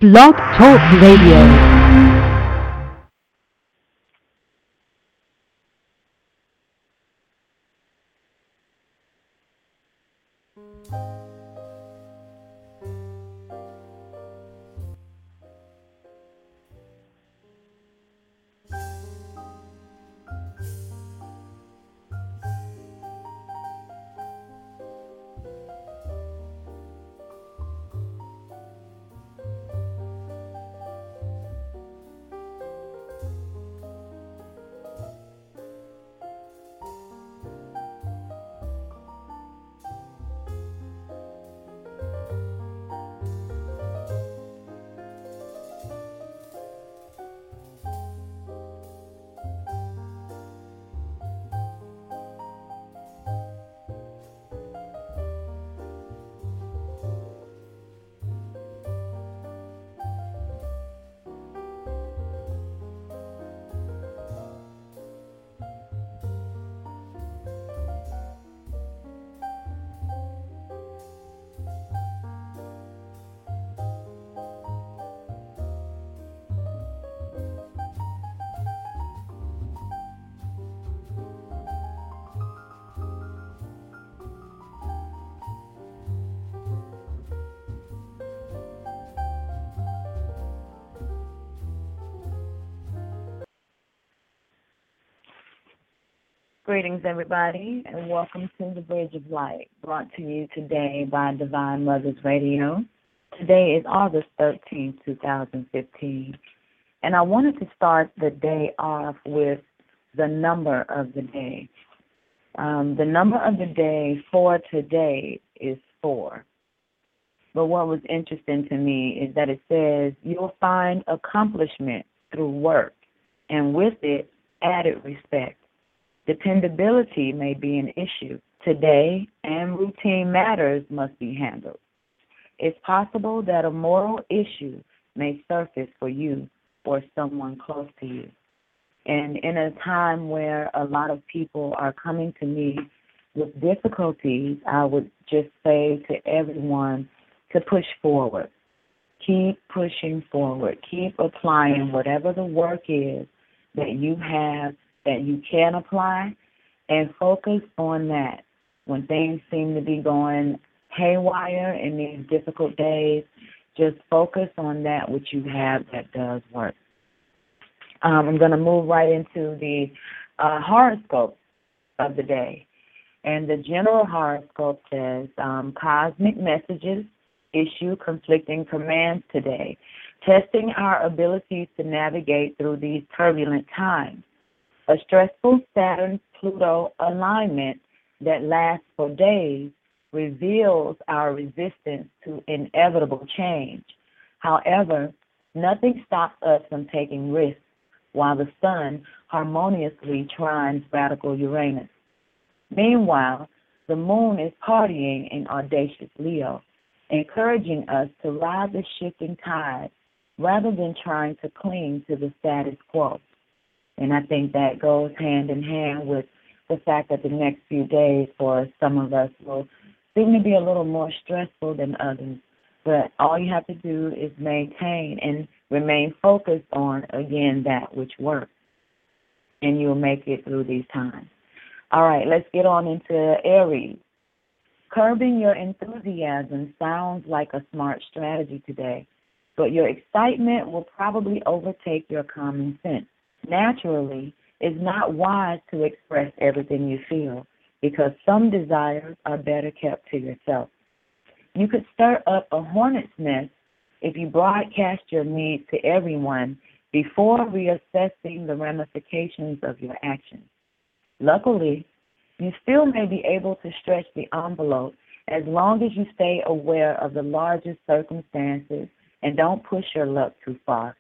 Blog Talk Radio. Greetings, everybody, and welcome to the Bridge of Light, brought to you today by Divine Mothers Radio. Today is August 13th, 2015, and I wanted to start the day off with the number of the day. The number of the day for today is 4. But what was interesting to me is that it says you'll find accomplishment through work, and with it, added respect. Dependability may be an issue today, and routine matters must be handled. It's possible that a moral issue may surface for you or someone close to you. And in a time where a lot of people are coming to me with difficulties, I would just say to everyone to push forward. Keep pushing forward. Keep applying whatever the work is that you have that you can apply, and focus on that. When things seem to be going haywire in these difficult days, just focus on that which you have that does work. I'm going to move right into the horoscope of the day. And the general horoscope says, cosmic messages issue conflicting commands today, testing our abilities to navigate through these turbulent times. A stressful Saturn-Pluto alignment that lasts for days reveals our resistance to inevitable change. However, nothing stops us from taking risks while the sun harmoniously trines radical Uranus. Meanwhile, the moon is partying in audacious Leo, encouraging us to ride the shifting tide rather than trying to cling to the status quo. And I think that goes hand in hand with the fact that the next few days for some of us will seem to be a little more stressful than others. But all you have to do is maintain and remain focused on, again, that which works. And you'll make it through these times. All right, let's get on into Aries. Curbing your enthusiasm sounds like a smart strategy today, but your excitement will probably overtake your common sense. Naturally, it's not wise to express everything you feel because some desires are better kept to yourself. You could stir up a hornet's nest if you broadcast your needs to everyone before reassessing the ramifications of your actions. Luckily, you still may be able to stretch the envelope as long as you stay aware of the larger circumstances and don't push your luck too far.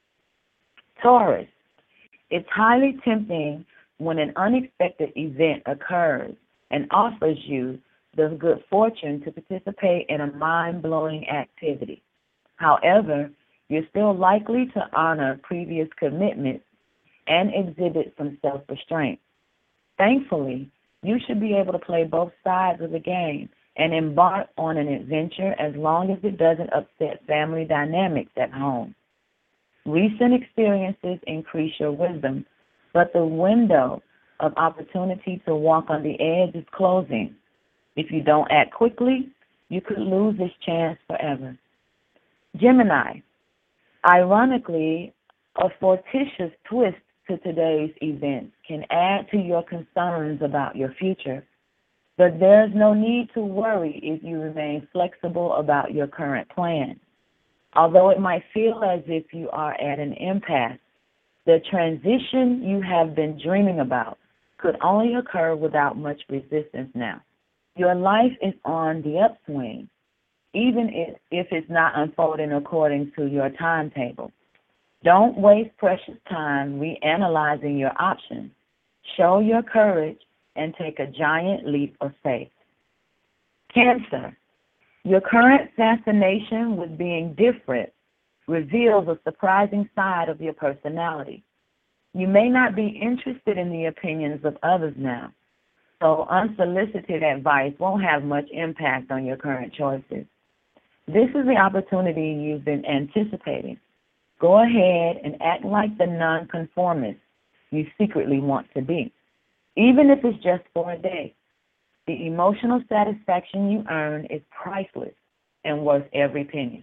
Taurus. It's highly tempting when an unexpected event occurs and offers you the good fortune to participate in a mind-blowing activity. However, you're still likely to honor previous commitments and exhibit some self-restraint. Thankfully, you should be able to play both sides of the game and embark on an adventure as long as it doesn't upset family dynamics at home. Recent experiences increase your wisdom, but the window of opportunity to walk on the edge is closing. If you don't act quickly, you could lose this chance forever. Gemini, ironically, a fortuitous twist to today's events can add to your concerns about your future, but there's no need to worry if you remain flexible about your current plan. Although it might feel as if you are at an impasse, the transition you have been dreaming about could only occur without much resistance now. Your life is on the upswing, even if it's not unfolding according to your timetable. Don't waste precious time reanalyzing your options. Show your courage and take a giant leap of faith. Cancer, your current fascination with being different reveals a surprising side of your personality. You may not be interested in the opinions of others now, so unsolicited advice won't have much impact on your current choices. This is the opportunity you've been anticipating. Go ahead and act like the nonconformist you secretly want to be, even if it's just for a day. The emotional satisfaction you earn is priceless and worth every penny.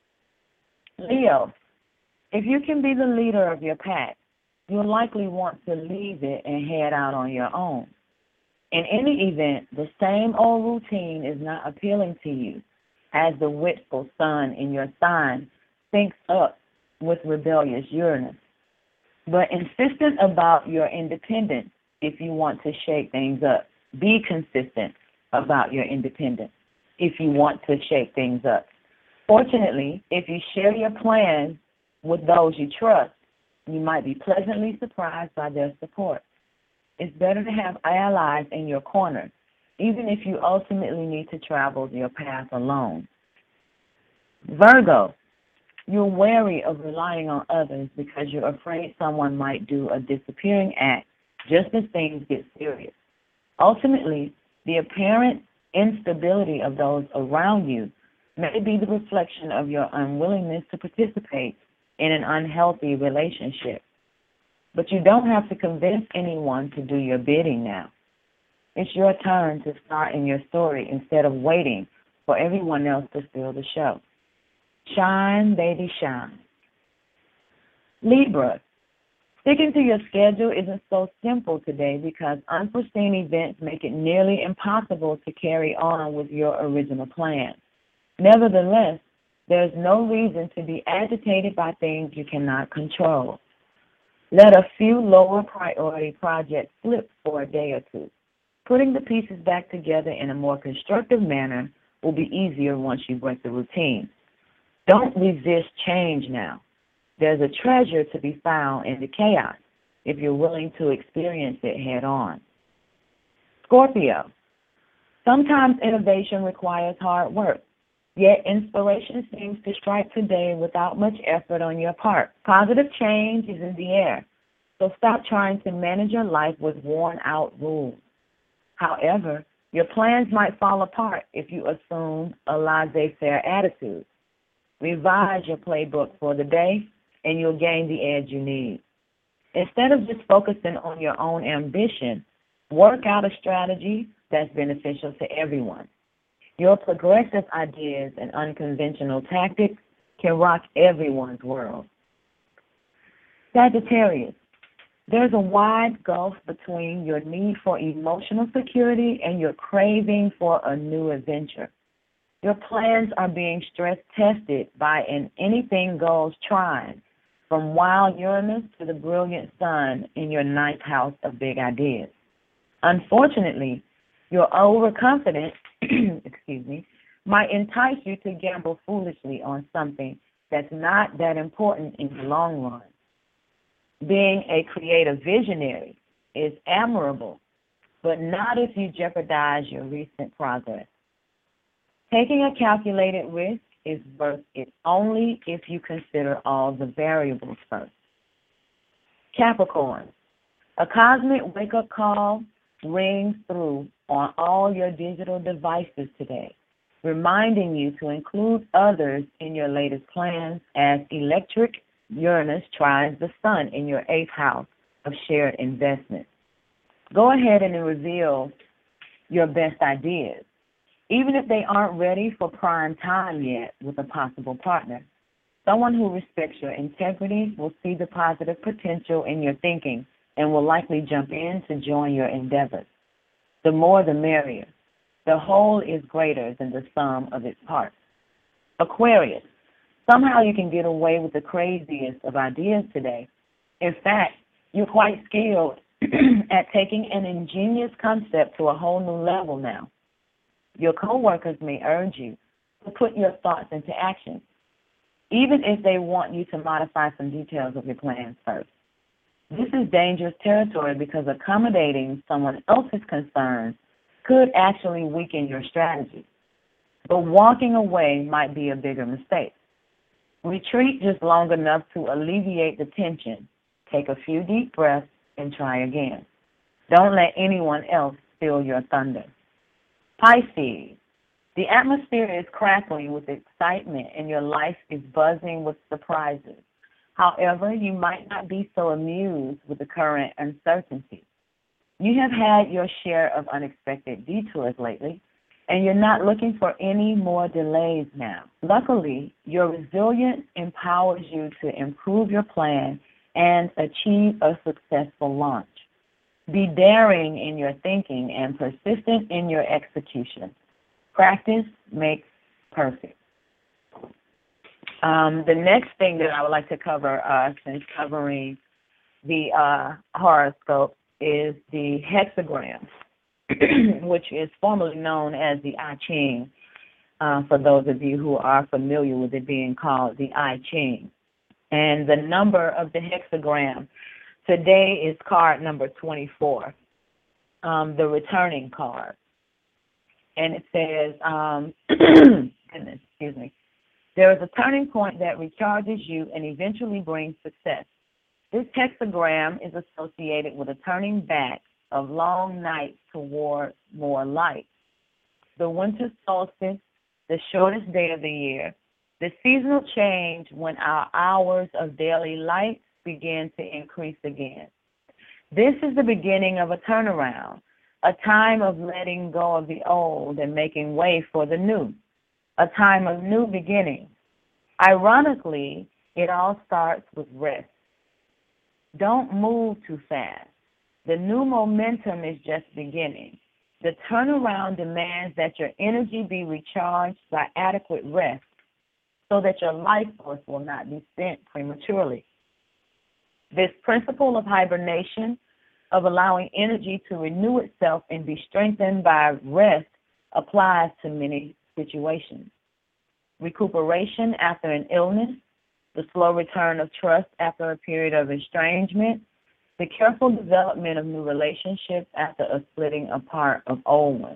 Leo, if you can be the leader of your pack, you'll likely want to leave it and head out on your own. In any event, the same old routine is not appealing to you, as the wistful sun in your sign syncs up with rebellious Uranus. But insistent about your independence if you want to shake things up. Be consistent about your independence if you want to shake things up. Fortunately, if you share your plans with those you trust, you might be pleasantly surprised by their support. It's better to have allies in your corner, even if you ultimately need to travel your path alone. Virgo, you're wary of relying on others because you're afraid someone might do a disappearing act just as things get serious. Ultimately, the apparent instability of those around you may be the reflection of your unwillingness to participate in an unhealthy relationship. But you don't have to convince anyone to do your bidding now. It's your turn to start in your story instead of waiting for everyone else to steal the show. Shine, baby, shine. Libra, sticking to your schedule isn't so simple today because unforeseen events make it nearly impossible to carry on with your original plan. Nevertheless, there's no reason to be agitated by things you cannot control. Let a few lower priority projects slip for a day or two. Putting the pieces back together in a more constructive manner will be easier once you break the routine. Don't resist change now. There's a treasure to be found in the chaos if you're willing to experience it head on. Scorpio, sometimes innovation requires hard work, yet inspiration seems to strike today without much effort on your part. Positive change is in the air, so stop trying to manage your life with worn-out rules. However, your plans might fall apart if you assume a laissez-faire attitude. Revise your playbook for the day, and you'll gain the edge you need. Instead of just focusing on your own ambition, work out a strategy that's beneficial to everyone. Your progressive ideas and unconventional tactics can rock everyone's world. Sagittarius, there's a wide gulf between your need for emotional security and your craving for a new adventure. Your plans are being stress-tested by an anything-goes trine, from wild Uranus to the brilliant sun in your ninth house of big ideas. Unfortunately, your overconfidence might entice you to gamble foolishly on something that's not that important in the long run. Being a creative visionary is admirable, but not if you jeopardize your recent progress. Taking a calculated risk is worth it only if you consider all the variables first. Capricorn, a cosmic wake-up call rings through on all your digital devices today, reminding you to include others in your latest plans as electric Uranus trines the sun in your 8th house of shared investment. Go ahead and reveal your best ideas, even if they aren't ready for prime time yet with a possible partner. Someone who respects your integrity will see the positive potential in your thinking and will likely jump in to join your endeavors. The more the merrier. The whole is greater than the sum of its parts. Aquarius, somehow you can get away with the craziest of ideas today. In fact, you're quite skilled at taking an ingenious concept to a whole new level now. Your coworkers may urge you to put your thoughts into action, even if they want you to modify some details of your plans first. This is dangerous territory because accommodating someone else's concerns could actually weaken your strategy. But walking away might be a bigger mistake. Retreat just long enough to alleviate the tension. Take a few deep breaths and try again. Don't let anyone else steal your thunder. Pisces, the atmosphere is crackling with excitement and your life is buzzing with surprises. However, you might not be so amused with the current uncertainty. You have had your share of unexpected detours lately, and you're not looking for any more delays now. Luckily, your resilience empowers you to improve your plan and achieve a successful launch. Be daring in your thinking and persistent in your execution. Practice makes perfect. The next thing that I would like to cover, since covering the horoscope, is the hexagram, which is formerly known as the I Ching, for those of you who are familiar with it being called the I Ching. And the number of the hexagram today is card number 24, the returning card. And it says, goodness, excuse me, there is a turning point that recharges you and eventually brings success. This hexagram is associated with a turning back of long nights toward more light. The winter solstice, the shortest day of the year, the seasonal change when our hours of daily light begin to increase again. This is the beginning of a turnaround, a time of letting go of the old and making way for the new, a time of new beginnings. Ironically, it all starts with rest. Don't move too fast. The new momentum is just beginning. The turnaround demands that your energy be recharged by adequate rest so that your life force will not be spent prematurely. This principle of hibernation, of allowing energy to renew itself and be strengthened by rest, applies to many situations. Recuperation after an illness, the slow return of trust after a period of estrangement, the careful development of new relationships after a splitting apart of old ones.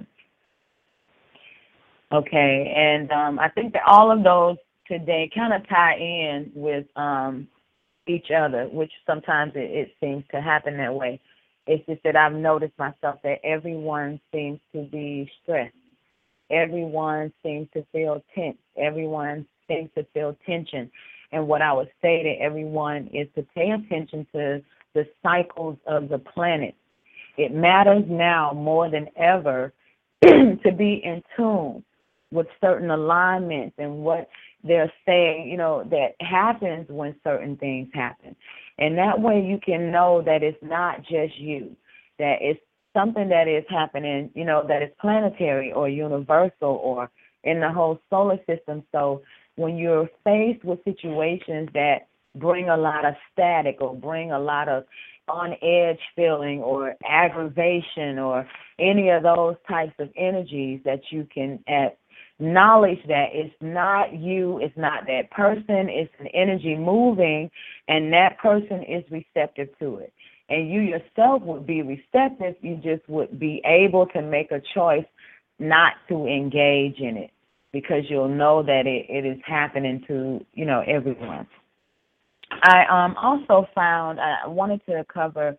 Okay, and I think that all of those today kind of tie in with each other, which sometimes it seems to happen that way. It's just that I've noticed myself that everyone seems to be stressed. Everyone seems to feel tense. Everyone seems to feel tension. And what I would say to everyone is to pay attention to the cycles of the planet. It matters now more than ever to be in tune with certain alignments and what they're saying, that happens when certain things happen. And that way you can know that it's not just you, that it's something that is happening, that is planetary or universal or in the whole solar system. So when you're faced with situations that bring a lot of static or bring a lot of on edge feeling or aggravation or any of those types of energies, that you can acknowledge that it's not you, it's not that person, it's an energy moving, and that person is receptive to it. And you yourself would be receptive, you just would be able to make a choice not to engage in it, because you'll know that it is happening to, everyone. I also found, I wanted to cover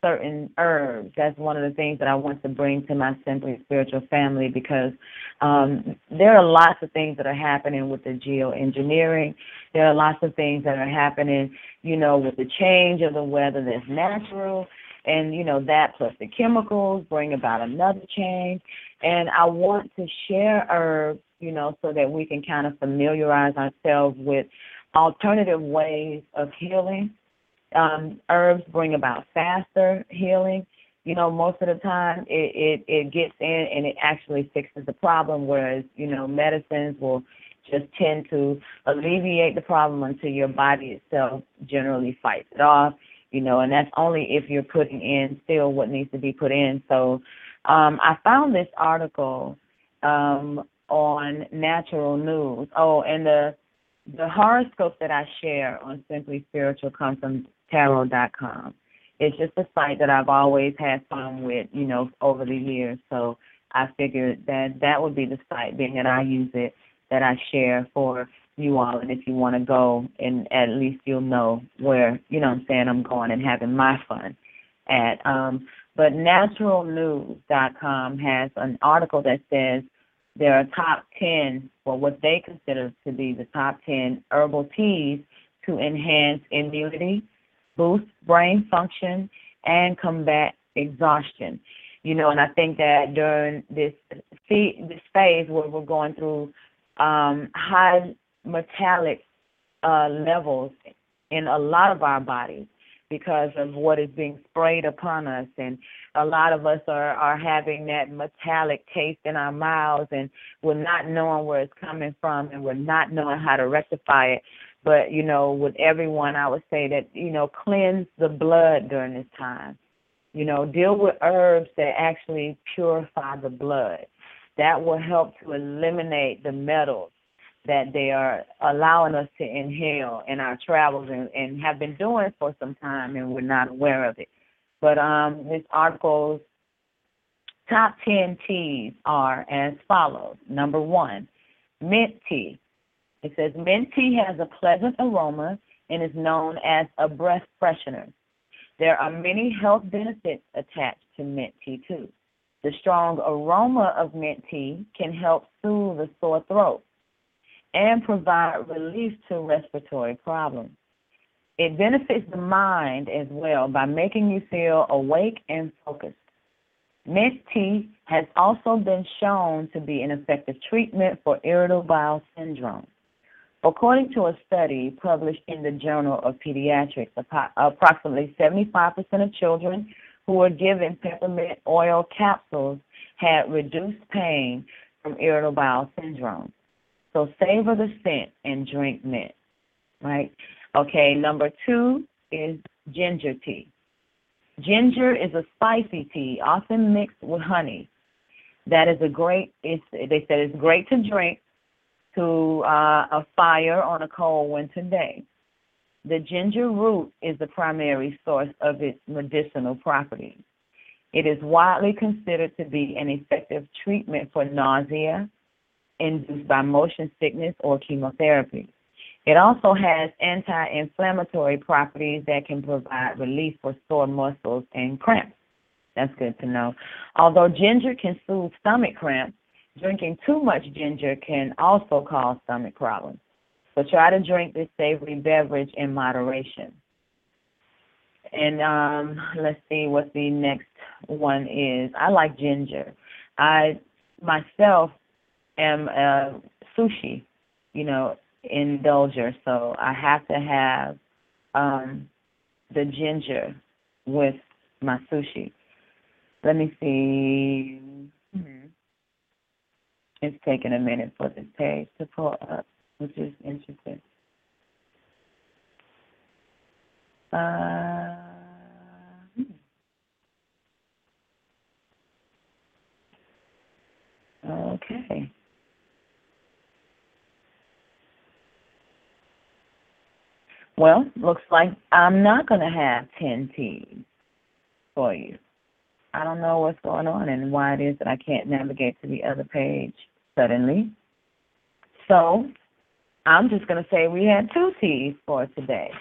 certain herbs. That's one of the things that I want to bring to my Simply Spiritual family, because there are lots of things that are happening with the geoengineering. There are lots of things that are happening, with the change of the weather that's natural. And, that plus the chemicals bring about another change. And I want to share herbs, so that we can kind of familiarize ourselves with alternative ways of healing. Herbs bring about faster healing. Most of the time it gets in and it actually fixes the problem, whereas, medicines will just tend to alleviate the problem until your body itself generally fights it off, and that's only if you're putting in still what needs to be put in. So I found this article on Natural News. Oh, and the horoscope that I share on Simply Spiritual comes from tarot.com. It's just a site that I've always had fun with, over the years. So I figured that would be the site, being that I use it, that I share for you all. And if you want to go, and at least you'll know where, I'm going and having my fun at. But naturalnews.com has an article that says there are top 10, well, what they consider to be the top 10 herbal teas to enhance immunity, boost brain function, and combat exhaustion. And I think that during this phase where we're going through high metallic levels in a lot of our bodies because of what is being sprayed upon us, and a lot of us are having that metallic taste in our mouths, and we're not knowing where it's coming from, and we're not knowing how to rectify it. But, with everyone, I would say that, cleanse the blood during this time. Deal with herbs that actually purify the blood. That will help to eliminate the metals that they are allowing us to inhale in our travels and have been doing for some time, and we're not aware of it. But this article's top 10 teas are as follows. Number 1, mint tea. It says mint tea has a pleasant aroma and is known as a breath freshener. There are many health benefits attached to mint tea, too. The strong aroma of mint tea can help soothe the sore throat and provide relief to respiratory problems. It benefits the mind as well by making you feel awake and focused. Mint tea has also been shown to be an effective treatment for irritable bowel syndrome. According to a study published in the Journal of Pediatrics, approximately 75% of children who were given peppermint oil capsules had reduced pain from irritable bowel syndrome. So savor the scent and drink mint, right? Okay, number 2 is ginger tea. Ginger is a spicy tea, often mixed with honey. That is they said it's great to drink to a fire on a cold winter day. The ginger root is the primary source of its medicinal properties. It is widely considered to be an effective treatment for nausea induced by motion sickness or chemotherapy. It also has anti-inflammatory properties that can provide relief for sore muscles and cramps. That's good to know. Although ginger can soothe stomach cramps, drinking too much ginger can also cause stomach problems. So try to drink this savory beverage in moderation. And let's see what the next one is. I like ginger. I myself am a sushi, indulger, so I have to have the ginger with my sushi. Let me see. It's taking a minute for this page to pull up, which is interesting. Okay. Well, looks like I'm not going to have 10 teas for you. I don't know what's going on and why it is that I can't navigate to the other page suddenly. So I'm just going to say we had 2 teas for today.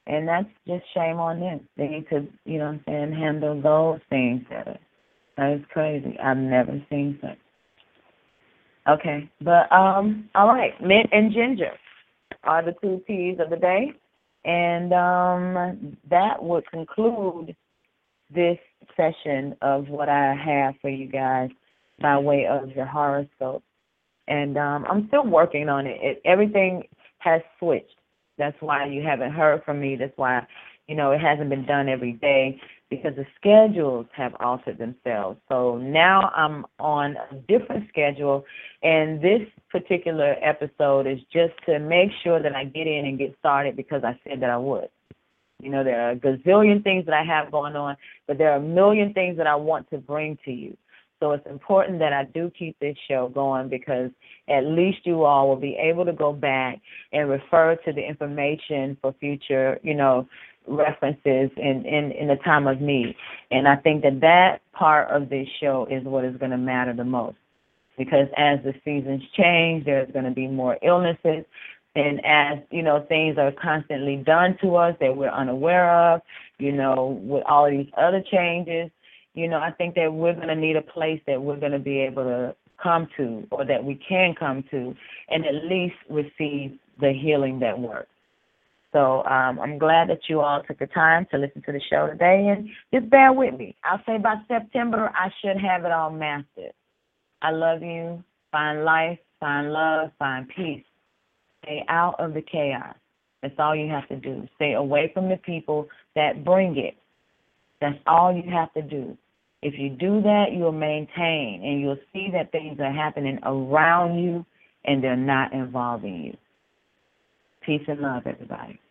And that's just shame on them. They need to, you know what I'm saying, handle those things better. That is crazy. I've never seen such. Okay, but all right, mint and ginger are the two teas of the day, and that would conclude this session of what I have for you guys by way of your horoscope. And I'm still working on it. Everything has switched. That's why you haven't heard from me. That's why, you know, it hasn't been done every day, because the schedules have altered themselves. So now I'm on a different schedule, and this particular episode is just to make sure that I get in and get started, because I said that I would. You know, there are a gazillion things that I have going on, but there are a million things that I want to bring to you. So it's important that I do keep this show going, because at least you all will be able to go back and refer to the information for future, you know, references in the time of need. And I think that that part of this show is what is going to matter the most, because as the seasons change, there's going to be more illnesses. And as, you know, things are constantly done to us that we're unaware of, you know, with all of these other changes, you know, I think that we're going to need a place that we're going to be able to come to, or that we can come to, and at least receive the healing that works. So I'm glad that you all took the time to listen to the show today, and just bear with me. I'll say by September I should have it all mastered. I love you. Find life, find love, find peace. Stay out of the chaos. That's all you have to do. Stay away from the people that bring it. That's all you have to do. If you do that, you'll maintain, and you'll see that things are happening around you and they're not involving you. Peace and love, everybody.